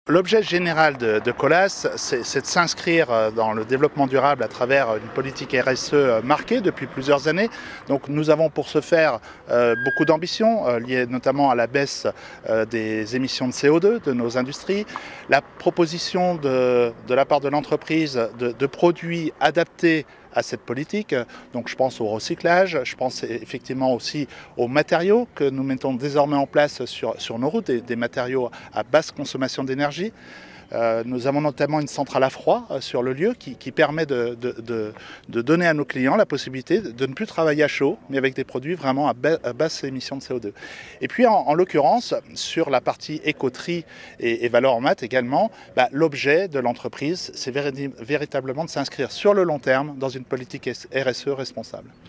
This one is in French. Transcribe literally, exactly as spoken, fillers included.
L'objet général de, de Colas, c'est, c'est de s'inscrire dans le développement durable à travers une politique R S E marquée depuis plusieurs années. Donc nous avons pour ce faire euh, beaucoup d'ambitions, euh, liées notamment à la baisse euh, des émissions de C O deux de nos industries, la proposition de, de la part de l'entreprise de, de produits adaptés à cette politique. Donc je pense au recyclage, je pense effectivement aussi aux matériaux que nous mettons désormais en place sur, sur nos routes, des, des matériaux à basse consommation d'énergie. Euh, nous avons notamment une centrale à froid euh, sur le lieu qui, qui permet de, de, de, de donner à nos clients la possibilité de ne plus travailler à chaud, mais avec des produits vraiment à, ba à basse émission de C O deux. Et puis en, en l'occurrence, sur la partie éco-tri et, et valeur en maths également, bah, l'objet de l'entreprise, c'est véri véritablement de s'inscrire sur le long terme dans une politique R S E responsable.